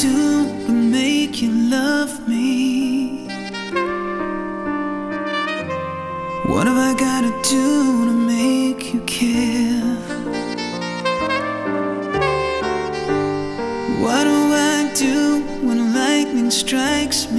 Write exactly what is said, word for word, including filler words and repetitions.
do to make you love me? What have I gotta do to make you care? What do I do when lightning strikes me?